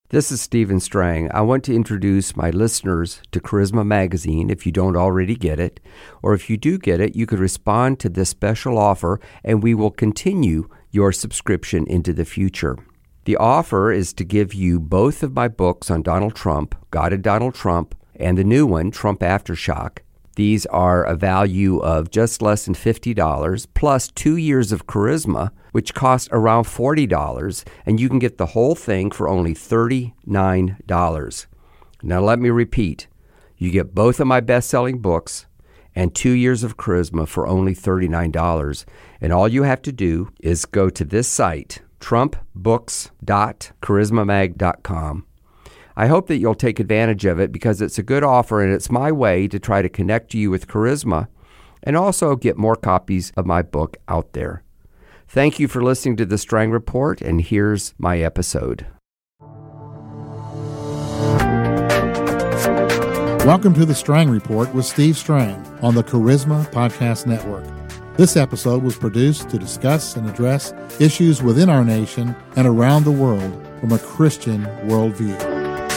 This is Stephen Strang. I want to introduce my listeners to Charisma Magazine if you don't already get it, or if you do get it, you could respond to this special offer and we will continue your subscription into the future. The offer is to give you both of my books on Donald Trump, God and Donald Trump, and the new one, Trump Aftershock. These are a value of just less than $50, plus 2 years of Charisma, which costs around $40, and you can get the whole thing for only $39. Now let me repeat. You get both of my best-selling books and 2 years of Charisma for only $39. And all you have to do is go to this site, trumpbooks.charismamag.com. I hope that you'll take advantage of it because it's a good offer and it's my way to try to connect you with Charisma and also get more copies of my book out there. Thank you for listening to The Strang Report, and here's my episode. Welcome to The Strang Report with Steve Strang on the Charisma Podcast Network. This episode was produced to discuss and address issues within our nation and around the world from a Christian worldview.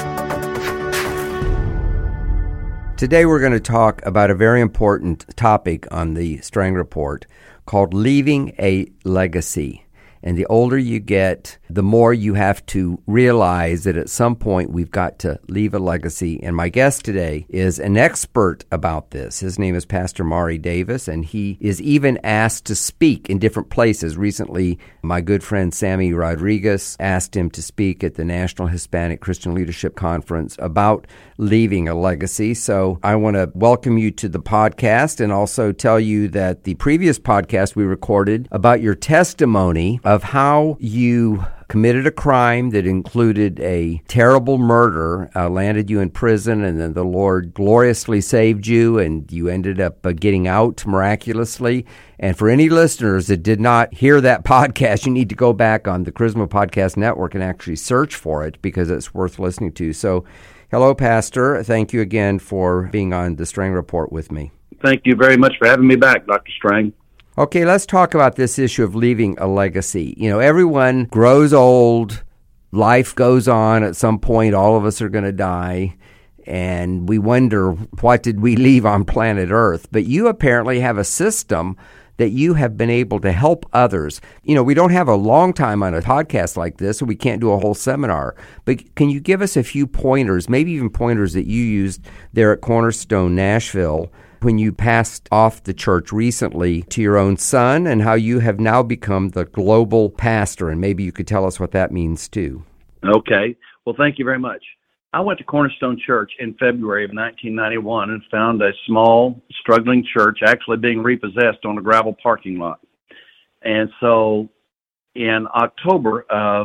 Today we're going to talk about a very important topic on the Strang Report called leaving a legacy. And the older you get, the more you have to realize that at some point we've got to leave a legacy. And my guest today is an expert about this. His name is Pastor Maury Davis, and he is even asked to speak in different places. Recently, my good friend Sammy Rodriguez asked him to speak at the National Hispanic Christian Leadership Conference about leaving a legacy. So I want to welcome you to the podcast and also tell you that the previous podcast we recorded about your testimony of how you committed a crime that included a terrible murder, landed you in prison, and then the Lord gloriously saved you, and you ended up getting out miraculously. And for any listeners that did not hear that podcast, you need to go back on the Charisma Podcast Network and actually search for it because it's worth listening to. So, hello, Pastor. Thank you again for being on the Strang Report with me. Thank you very much for having me back, Dr. Strang. Okay, let's talk about this issue of leaving a legacy. You know, everyone grows old, life goes on. At some point, all of us are going to die, and we wonder, what did we leave on planet Earth? But you apparently have a system that you have been able to help others. You know, we don't have a long time on a podcast like this, so we can't do a whole seminar. But can you give us a few pointers, maybe even pointers that you used there at Cornerstone, Nashville, when you passed off the church recently to your own son, and how you have now become the global pastor? And maybe you could tell us what that means too. Okay. Well, thank you very much. I went to Cornerstone Church in February of 1991 and found a small, struggling church actually being repossessed on a gravel parking lot. And so in October of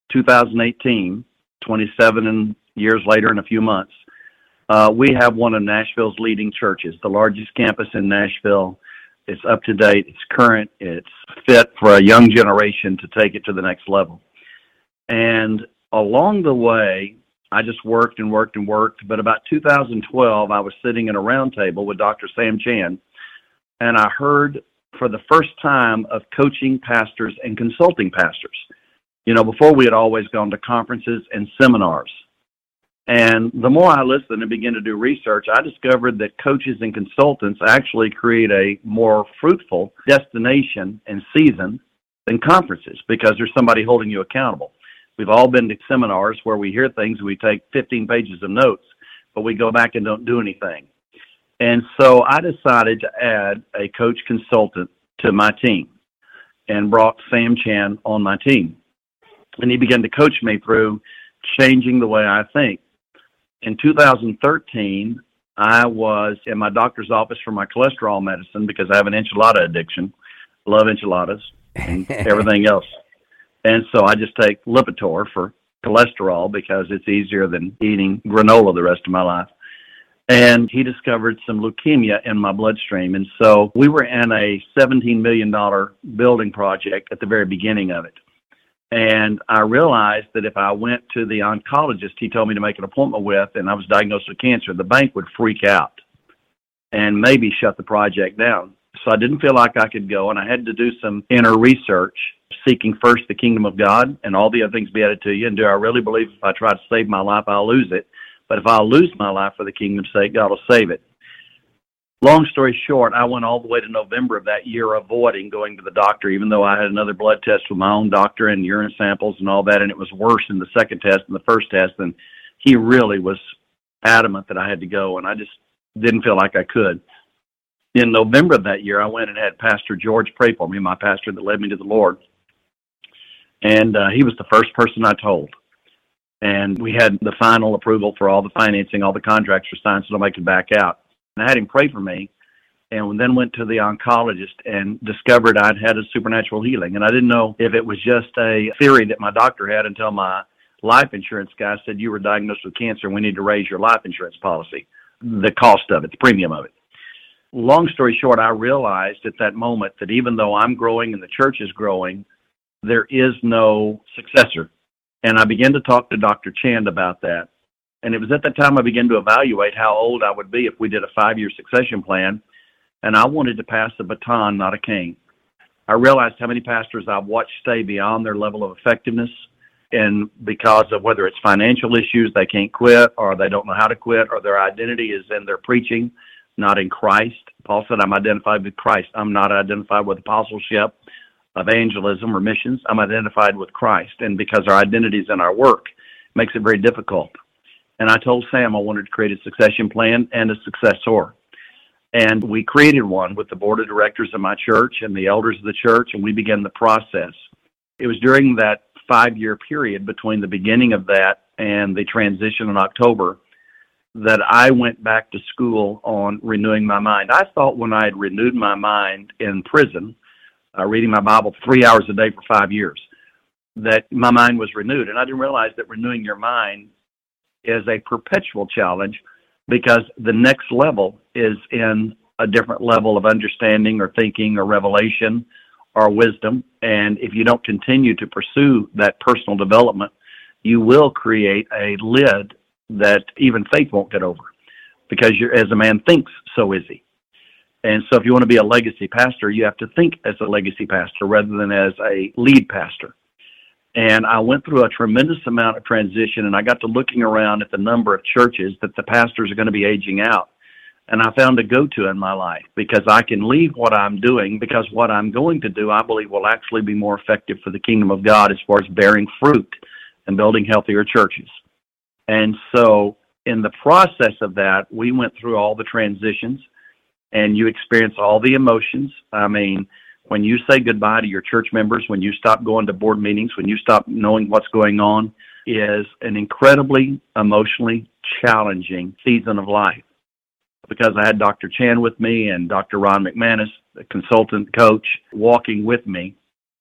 2018, 27 years later in a few months, we have one of Nashville's leading churches, the largest campus in Nashville. It's up to date, it's current, it's fit for a young generation to take it to the next level. And along the way, I just worked and worked and worked. But about 2012, I was sitting at a round table with Dr. Sam Chan, and I heard for the first time of coaching pastors and consulting pastors. You know, before we had always gone to conferences and seminars. And the more I listened and began to do research, I discovered that coaches and consultants actually create a more fruitful destination and season than conferences because there's somebody holding you accountable. We've all been to seminars where we hear things, we take 15 pages of notes, but we go back and don't do anything. And so I decided to add a coach consultant to my team and brought Sam Chan on my team. And he began to coach me through changing the way I think. In 2013, I was in my doctor's office for my cholesterol medicine because I have an enchilada addiction. Love enchiladas and everything else. And so I just take Lipitor for cholesterol because it's easier than eating granola the rest of my life. And he discovered some leukemia in my bloodstream. And so we were in a $17 million building project at the very beginning of it. And I realized that if I went to the oncologist he told me to make an appointment with and I was diagnosed with cancer, the bank would freak out and maybe shut the project down. So I didn't feel like I could go, and I had to do some inner research, seeking first the kingdom of God and all the other things be added to you. And do I really believe if I try to save my life, I'll lose it? But if I'll lose my life for the kingdom's sake, God will save it. Long story short, I went all the way to November of that year avoiding going to the doctor, even though I had another blood test with my own doctor and urine samples and all that, and it was worse in the second test than the first test. And he really was adamant that I had to go, and I just didn't feel like I could. In November of that year, I went and had Pastor George pray for me, my pastor that led me to the Lord. And he was the first person I told. And we had the final approval for all the financing, all the contracts were signed so nobody could back out. And I had him pray for me, and then went to the oncologist and discovered I'd had a supernatural healing. And I didn't know if it was just a theory that my doctor had until my life insurance guy said, you were diagnosed with cancer and we need to raise your life insurance policy, the cost of it, the premium of it. Long story short, I realized at that moment that even though I'm growing and the church is growing, there is no successor. And I began to talk to Dr. Chand about that. And it was at that time I began to evaluate how old I would be if we did a 5-year succession plan. And I wanted to pass a baton, not a cane. I realized how many pastors I've watched stay beyond their level of effectiveness. And because of whether it's financial issues, they can't quit, or they don't know how to quit, or their identity is in their preaching, not in Christ. Paul said, I'm identified with Christ. I'm not identified with apostleship, evangelism, or missions. I'm identified with Christ. And because our identity is in our work, it makes it very difficult. And I told Sam I wanted to create a succession plan and a successor. And we created one with the board of directors of my church and the elders of the church, and we began the process. It was during that 5-year period between the beginning of that and the transition in October that I went back to school on renewing my mind. I thought when I had renewed my mind in prison, reading my Bible 3 hours a day for 5 years, that my mind was renewed. And I didn't realize that renewing your mind is a perpetual challenge, because the next level is in a different level of understanding or thinking or revelation or wisdom. And if you don't continue to pursue that personal development, you will create a lid that even faith won't get over, because you're, as a man thinks, so is he. And so if you want to be a legacy pastor, you have to think as a legacy pastor rather than as a lead pastor. And I went through a tremendous amount of transition, and I got to looking around at the number of churches that the pastors are going to be aging out. And I found a go-to in my life, because I can leave what I'm doing, because what I'm going to do, I believe, will actually be more effective for the kingdom of God as far as bearing fruit and building healthier churches. And so in the process of that, we went through all the transitions, and you experience all the emotions. I mean, when you say goodbye to your church members, when you stop going to board meetings, when you stop knowing what's going on, is an incredibly emotionally challenging season of life. Because I had Dr. Chan with me and Dr. Ron McManus, the consultant coach, walking with me,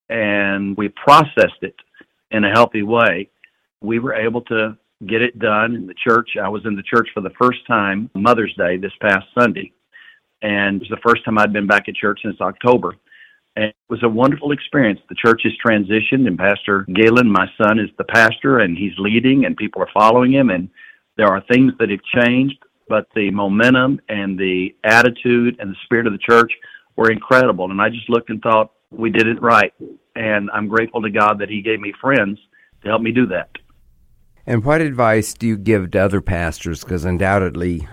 and we processed it in a healthy way. We were able to get it done in the church. I was in the church for the first time, Mother's Day, this past Sunday. And it was the first time I'd been back at church since October. And it was a wonderful experience. The church has transitioned, and Pastor Galen, my son, is the pastor, and he's leading, and people are following him. And there are things that have changed, but the momentum and the attitude and the spirit of the church were incredible. And I just looked and thought, we did it right. And I'm grateful to God that he gave me friends to help me do that. And what advice do you give to other pastors? Because undoubtedly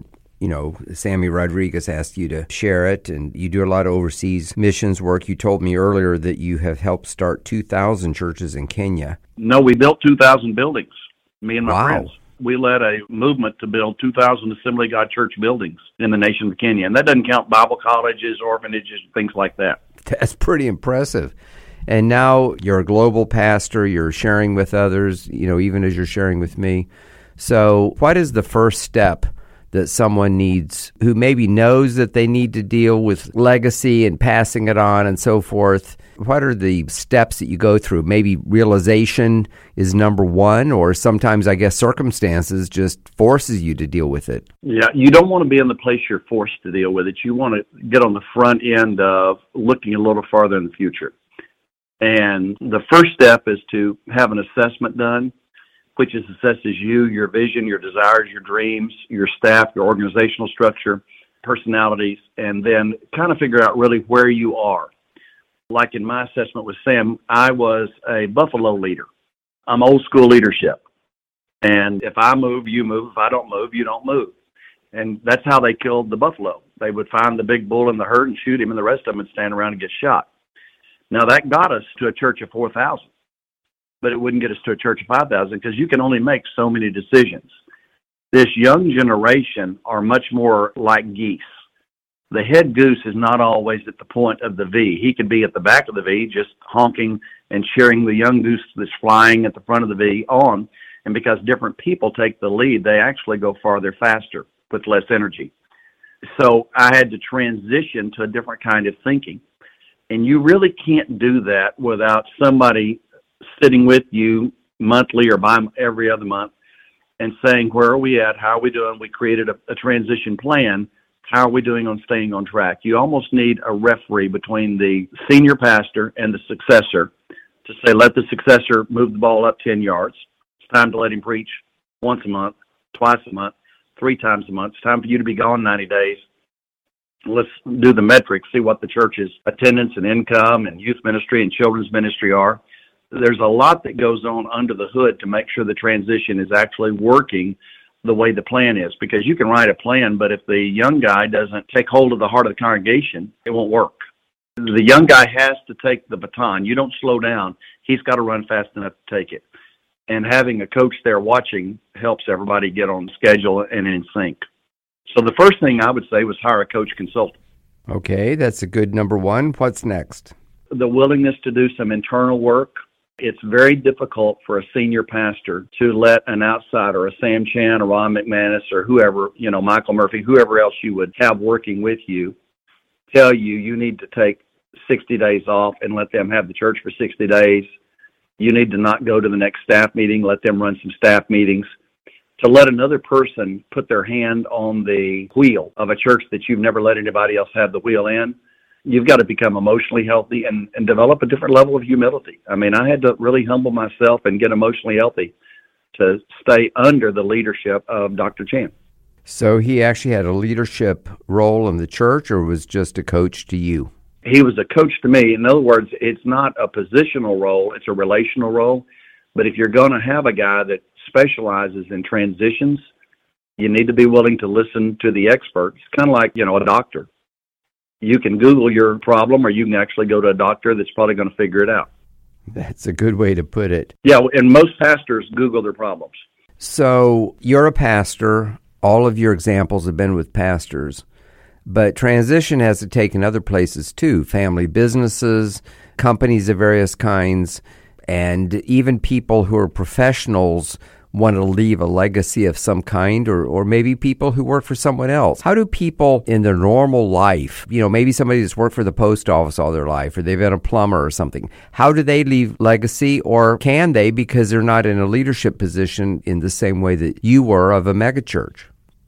Sammy Rodriguez asked you to share it, and you do a lot of overseas missions work. You told me earlier that you have helped start 2,000 churches in Kenya. No, we built 2,000 buildings, me and my friends. Wow. We led a movement to build 2,000 Assembly of God church buildings in the nation of Kenya. And that doesn't count Bible colleges, orphanages, things like that. That's pretty impressive. And now you're a global pastor. You're sharing with others, even as you're sharing with me. So what is the first step that someone needs who maybe knows that they need to deal with legacy and passing it on and so forth? What are the steps that you go through? Maybe realization is number one, or sometimes I guess circumstances just forces you to deal with it. Yeah, you don't want to be in the place you're forced to deal with it. You want to get on the front end of looking a little farther in the future. And the first step is to have an assessment done, which assesses you, your vision, your desires, your dreams, your staff, your organizational structure, personalities, and then kind of figure out really where you are. Like in my assessment with Sam, I was a Buffalo leader. I'm old school leadership. And if I move, you move. If I don't move, you don't move. And that's how they killed the buffalo. They would find the big bull in the herd and shoot him, and the rest of them would stand around and get shot. Now, that got us to a church of 4,000, but it wouldn't get us to a church of 5,000 because you can only make so many decisions. This young generation are much more like geese. The head goose is not always at the point of the V. He could be at the back of the V, just honking and cheering the young goose that's flying at the front of the V on. And because different people take the lead, they actually go farther faster with less energy. So I had to transition to a different kind of thinking. And you really can't do that without somebody sitting with you monthly or every other month and saying, where are we at? How are we doing? We created a transition plan. How are we doing on staying on track? You almost need a referee between the senior pastor and the successor to say, let the successor move the ball up 10 yards. It's time to let him preach once a month, twice a month, 3 times a month. It's time for you to be gone 90 days. Let's do the metrics, see what the church's attendance and income and youth ministry and children's ministry are. There's a lot that goes on under the hood to make sure the transition is actually working the way the plan is, because you can write a plan, but if the young guy doesn't take hold of the heart of the congregation, it won't work. The young guy has to take the baton. You don't slow down. He's got to run fast enough to take it. And having a coach there watching helps everybody get on schedule and in sync. So the first thing I would say was hire a coach consultant. Okay, that's a good number one. What's next? The willingness to do some internal work. It's very difficult for a senior pastor to let an outsider, a Sam Chan, a Ron McManus, or whoever, Michael Murphy, whoever else you would have working with you, tell you need to take 60 days off and let them have the church for 60 days. You need to not go to the next staff meeting, let them run some staff meetings. To let another person put their hand on the wheel of a church that you've never let anybody else have the wheel in, you've got to become emotionally healthy and develop a different level of humility. I mean, I had to really humble myself and get emotionally healthy to stay under the leadership of Dr. Chan. So he actually had a leadership role in the church, or was just a coach to you? He was a coach to me. In other words, it's not a positional role, it's a relational role. But if you're going to have a guy that specializes in transitions, you need to be willing to listen to the experts. It's kind of like, a doctor. You can Google your problem, or you can actually go to a doctor that's probably going to figure it out. That's a good way to put it. Yeah, and most pastors Google their problems. So you're a pastor. All of your examples have been with pastors. But transition has to take in other places too, family businesses, companies of various kinds, and even people who are professionals want to leave a legacy of some kind, or maybe people who work for someone else. How do people in their normal life, maybe somebody that's worked for the post office all their life, or they've been a plumber or something, how do they leave legacy, or can they, because they're not in a leadership position in the same way that you were of a megachurch?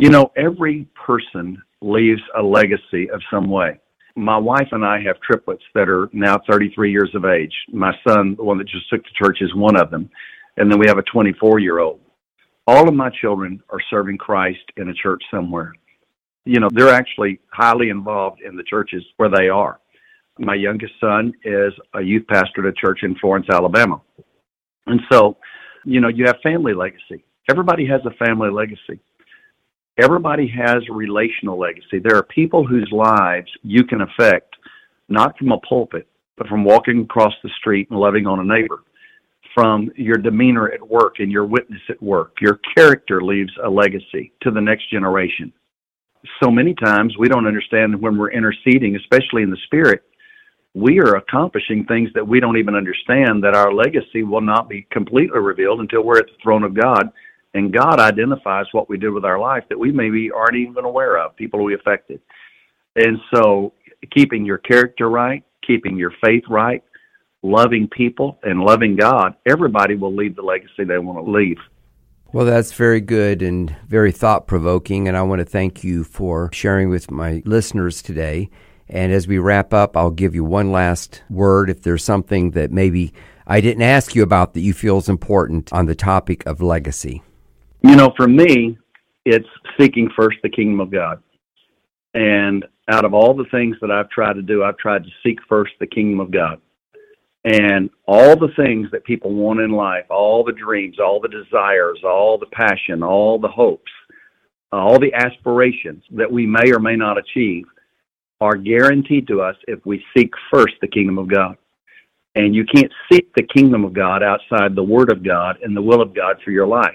Every person leaves a legacy of some way. My wife and I have triplets that are now 33 years of age. My son, the one that just took to church, is one of them. And then we have a 24-year-old. All of my children are serving Christ in a church somewhere. They're actually highly involved in the churches where they are. My youngest son is a youth pastor at a church in Florence, Alabama. And so, you have family legacy. Everybody has a family legacy. Everybody has a relational legacy. There are people whose lives you can affect, not from a pulpit, but from walking across the street and loving on a neighbor. From your demeanor at work and your witness at work. Your character leaves a legacy to the next generation. So many times we don't understand when we're interceding, especially in the Spirit, we are accomplishing things that we don't even understand, that our legacy will not be completely revealed until we're at the throne of God, and God identifies what we did with our life that we maybe aren't even aware of, people we affected. And so keeping your character right, keeping your faith right, loving people and loving God, everybody will leave the legacy they want to leave. Well, that's very good and very thought-provoking, and I want to thank you for sharing with my listeners today. And as we wrap up, I'll give you one last word if there's something that maybe I didn't ask you about that you feel is important on the topic of legacy. For me, it's seeking first the kingdom of God. And out of all the things that I've tried to do, I've tried to seek first the kingdom of God. And all the things that people want in life, all the dreams, all the desires, all the passion, all the hopes, all the aspirations that we may or may not achieve are guaranteed to us if we seek first the kingdom of God. And you can't seek the kingdom of God outside the Word of God and the will of God for your life.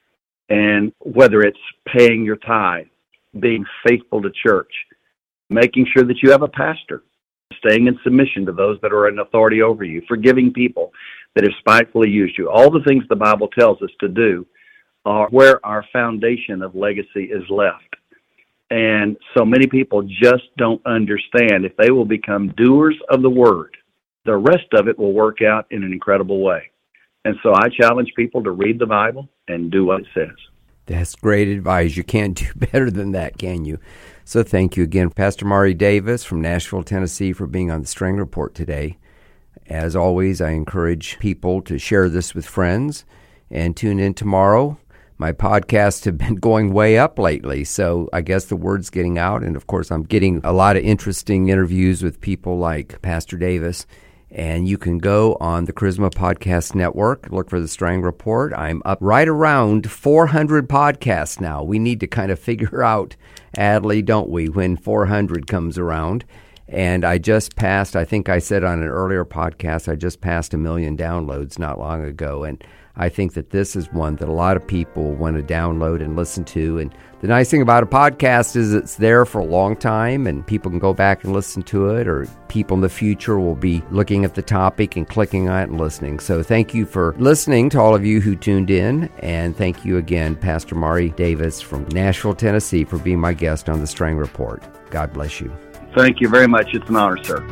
And whether it's paying your tithe, being faithful to church, making sure that you have a pastor, staying in submission to those that are in authority over you, forgiving people that have spitefully used you. All the things the Bible tells us to do are where our foundation of legacy is left. And so many people just don't understand if they will become doers of the Word, the rest of it will work out in an incredible way. And so I challenge people to read the Bible and do what it says. That's great advice. You can't do better than that, can you? So thank you again, Pastor Maury Davis from Nashville, Tennessee, for being on the Strang Report today. As always, I encourage people to share this with friends and tune in tomorrow. My podcasts have been going way up lately, so I guess the word's getting out. And, of course, I'm getting a lot of interesting interviews with people like Pastor Davis. And you can go on the Charisma Podcast Network, look for the Strang Report. I'm up right around 400 podcasts now. We need to kind of figure out, Adley, don't we, when 400 comes around. And I just passed, I think I said on an earlier podcast, I just passed 1 million downloads not long ago. And I think that this is one that a lot of people want to download and listen to. And the nice thing about a podcast is it's there for a long time and people can go back and listen to it, or people in the future will be looking at the topic and clicking on it and listening. So thank you for listening to all of you who tuned in. And thank you again, Pastor Maury Davis from Nashville, Tennessee, for being my guest on the Strang Report. God bless you. Thank you very much. It's an honor, sir.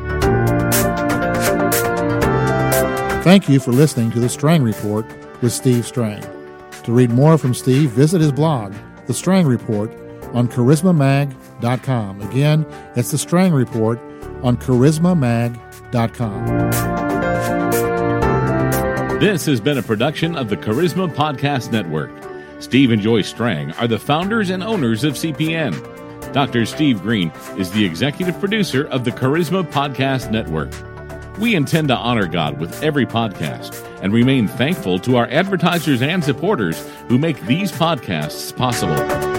Thank you for listening to the Strang Report with Steve Strang. To read more from Steve, visit his blog, The Strang Report, on charismamag.com. Again, it's The Strang Report on charismamag.com. This has been a production of the Charisma Podcast Network. Steve and Joyce Strang are the founders and owners of CPN. Dr. Steve Green is the executive producer of the Charisma Podcast Network. We intend to honor God with every podcast and remain thankful to our advertisers and supporters who make these podcasts possible.